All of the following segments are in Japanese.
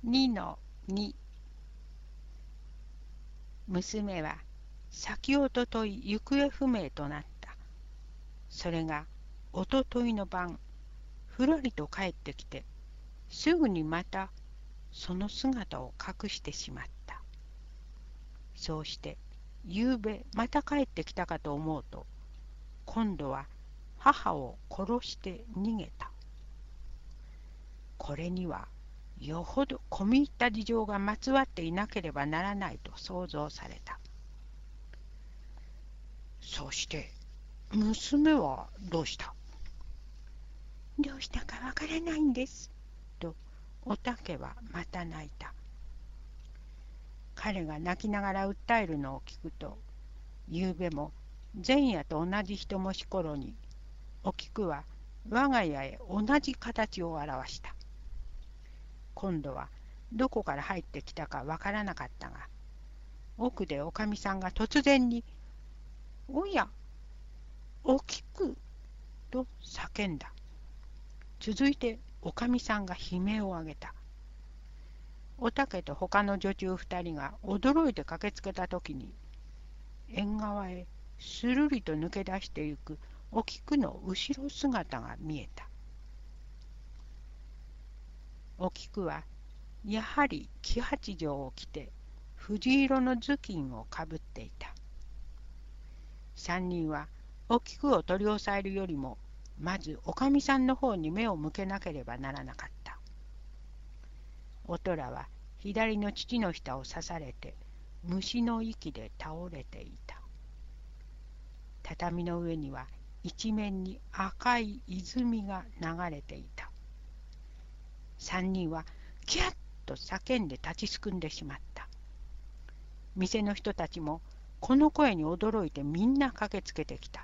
2-2。娘は先おととい行方不明となった。それがおとといの晩、ふらりと帰ってきて、すぐにまたその姿を隠してしまった。そうしてゆうべまた帰ってきたかと思うと、今度は母を殺して逃げた。これにはよほど込み入った事情がまつわっていなければならないと想像された。そして娘はどうした？どうしたかわからないんです。とおたけはまた泣いた。彼が泣きながら訴えるのを聞くと、ゆうべも前夜と同じ一もしころに、お菊は我が家へ同じ形を表した。今度はどこから入ってきたかわからなかったが、奥でおかみさんが突然に、おや、お菊と叫んだ。続いておかみさんが悲鳴を上げた。おたけと他の女中二人が驚いて駆けつけたときに、縁側へするりと抜け出してゆくお菊の後ろ姿が見えた。お菊はやはり黄八丈を着て藤色の頭巾をかぶっていた。三人はお菊を取り押さえるよりもまずおかみさんの方に目を向けなければならなかった。おとらは左の父の下を刺されて虫の息で倒れていた。畳の上には一面に赤い泉が流れていた。三人はキャッと叫んで立ちすくんでしまった。店の人たちもこの声に驚いてみんな駆けつけてきた。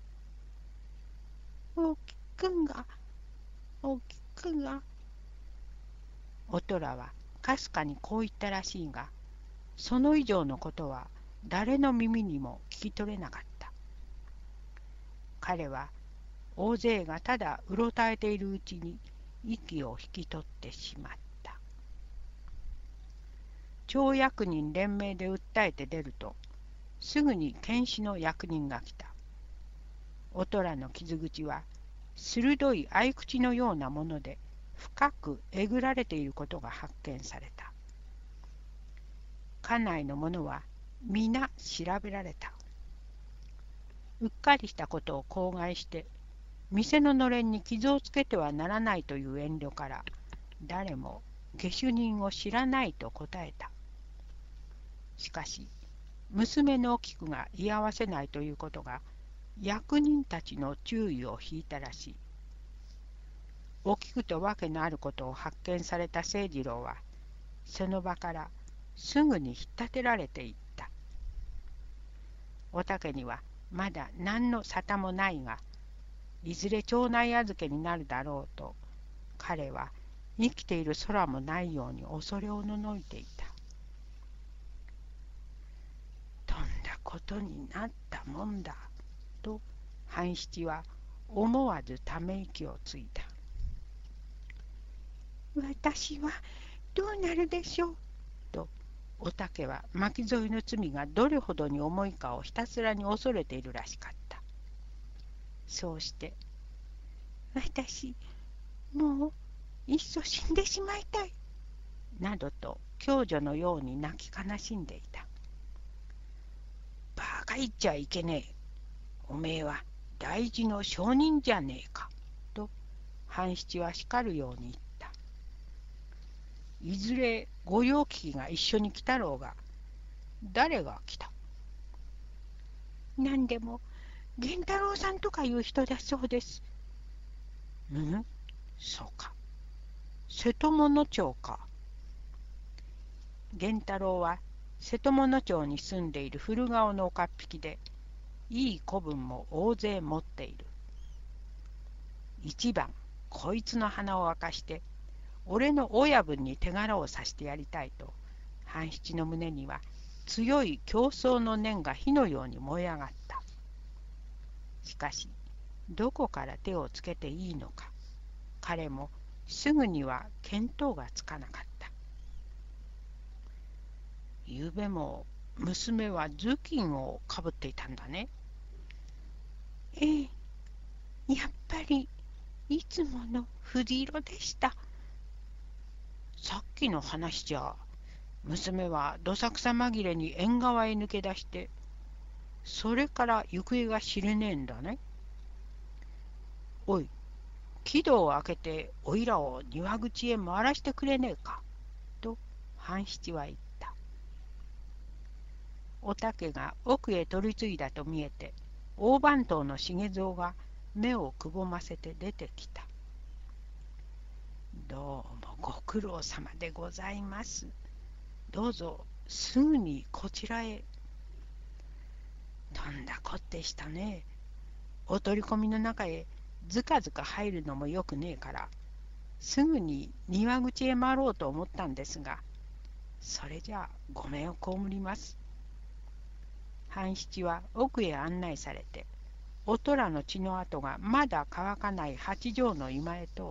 おきくんが、おきくが。おとらはかすかにこう言ったらしいが、その以上のことは誰の耳にも聞き取れなかった。彼は大勢がただうろたえているうちに息を引き取ってしまった。町役人連名で訴えて出ると、すぐに検視の役人が来た。おとらの傷口は鋭い合い口のようなもので深くえぐられていることが発見された。家内の者は皆調べられた。うっかりしたことを口外して店ののれんに傷をつけてはならないという遠慮から誰も下手人を知らないと答えた。しかし娘のお菊が居合わせないということが役人たちの注意を引いたらしい。お菊とわけのあることを発見された清次郎はその場からすぐに引っ立てられていった。おたけにはまだ何の沙汰もないが、いずれ町内預けになるだろうと彼は生きている空もないように恐れおののいていた。とんだことになったもんだと半七は思わずため息をついた。私はどうなるでしょうとおたけは巻き添えの罪がどれほどに重いかをひたすらに恐れているらしかった。そうして私もういっそ死んでしまいたいなどと共女のように泣き悲しんでいた。バカ言っちゃいけねえ。おめえは大事の証人じゃねえかと半七は叱るように言った。いずれ御用聞きが一緒に来たろうが、誰が来た？何でも源太郎さんとかいう人だそうです。そうか。瀬戸物町か。源太郎は瀬戸物町に住んでいる古顔の岡っ引きで、いい子分も大勢持っている。一番こいつの鼻を明かして俺の親分に手柄をさしてやりたいと半七の胸には強い競争の念が火のように燃え上がった。しかしどこから手をつけていいのか彼もすぐには見当がつかなかった。 ゆうべも娘は頭巾をかぶっていたんだね。ええ、やっぱりいつもの藤色でした。さっきの話じゃ、娘はどさくさ紛れに縁側へ抜け出して、それから行方が知れねえんだね。おい、木戸を開けておいらを庭口へ回らしてくれねえか。と半七は言った。おたけが奥へ取り次いだと見えて、大番頭の重蔵が目をくぼませて出てきた。どうもご苦労様でございます。どうぞすぐにこちらへ。とんだこってしたね。お取り込みの中へずかずか入るのもよくねえから、すぐに庭口へ回ろうと思ったんですが、それじゃごめんを被ります。半七は奥へ案内されて、おとらの血の跡がまだ乾かない八畳の居間へ通った。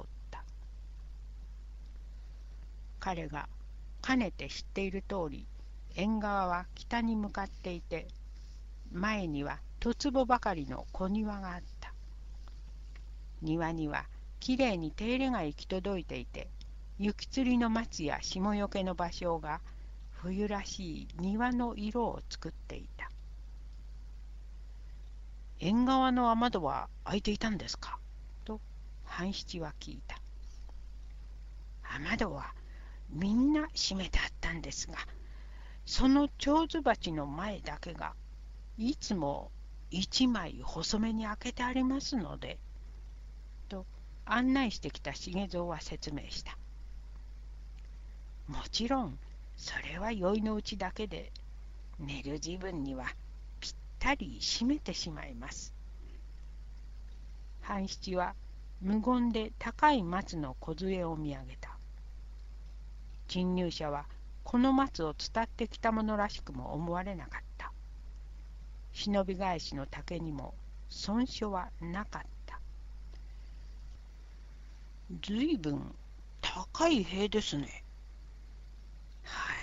彼がかねて知っている通り、縁側は北に向かっていて、前には十坪ばかりの小庭があった。庭にはきれいに手入れが行き届いていて、雪吊りの松や霜よけの芭蕉が冬らしい庭の色を作っていた。縁側の雨戸は開いていたんですかと半七は聞いた。雨戸はみんな閉めてあったんですが、その蝶子鉢の前だけがいつも一枚細めに開けてありますので、と案内してきた重蔵は説明した。もちろんそれは宵のうちだけで、寝る時分にはぴったり閉めてしまいます。半七は無言で高い松の梢を見上げた。侵入者はこの松を伝ってきたものらしくも思われなかった。忍び返しの竹にも損傷はなかった。ずいぶん高い塀ですね。はい。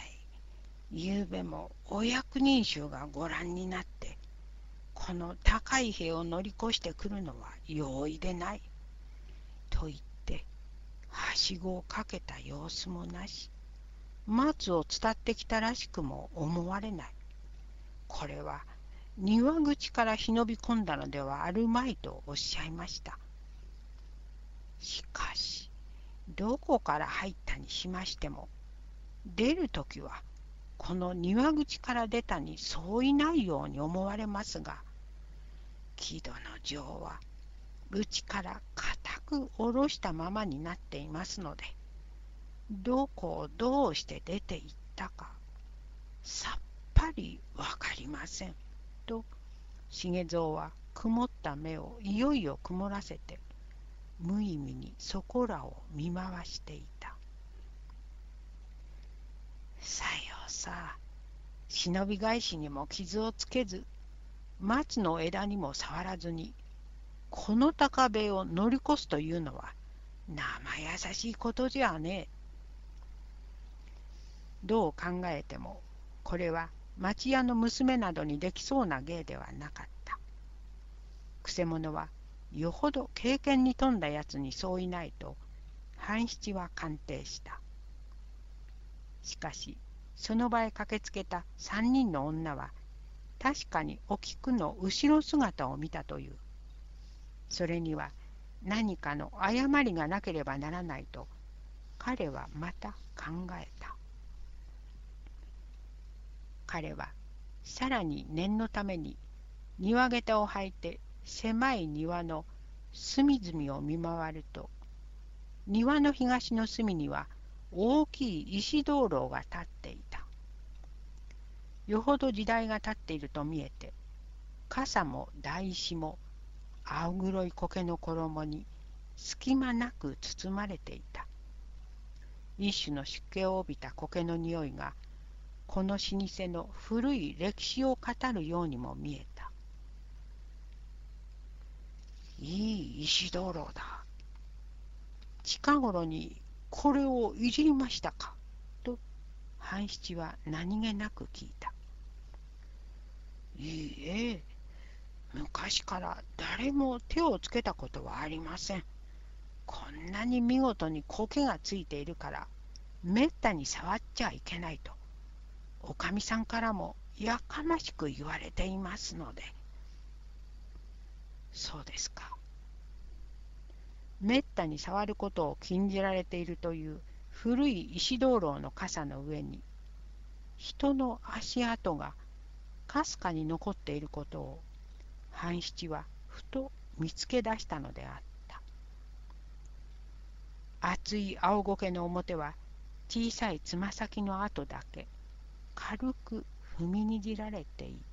ゆうべもお役人衆がご覧になって、この高い塀を乗り越してくるのは容易でない。と言って、はしごをかけた様子もなし、松を伝ってきたらしくも思われない。これは庭口から忍び込んだのではあるまいとおっしゃいました。しかし、どこから入ったにしましても、出るときはこの庭口から出たにそういないように思われますが、木戸の錠は内から固く下ろしたままになっていますので、どこをどうして出て行ったかさっぱりわかりません。と重蔵は曇った目をいよいよ曇らせて、無意味にそこらを見回していた。さようさ、忍び返しにも傷をつけず、松の枝にも触らずに、この高塀を乗り越すというのは生優しいことじゃねえ。どう考えてもこれは町屋の娘などにできそうな芸ではなかった。くせ者はよほど経験に富んだやつにそういないと半七は鑑定した。しかしその場へ駆けつけた三人の女は確かにお菊の後ろ姿を見たという。それには何かの誤りがなければならないと彼はまた考えた。彼はさらに念のために庭下駄を履いて狭い庭の隅々を見回ると、庭の東の隅には大きい石灯籠が立っていた。よほど時代が経っていると見えて、傘も台紙も青黒い苔の衣に隙間なく包まれていた。一種の湿気を帯びた苔の匂いがこの老舗の古い歴史を語るようにも見えた。いい石灯籠だ。近頃にこれをいじりましたかと半七は何気なく聞いた。いいえ、昔から誰も手をつけたことはありません。こんなに見事に苔がついているから、めったに触っちゃいけないと、おかみさんからもやかましく言われていますので。そうですか。めったに触ることを禁じられているという古い石灯籠の傘の上に、人の足跡がかすかに残っていることを、半七はふと見つけ出したのであった。厚い青苔の表は小さいつま先の跡だけ軽く踏みにじられていた。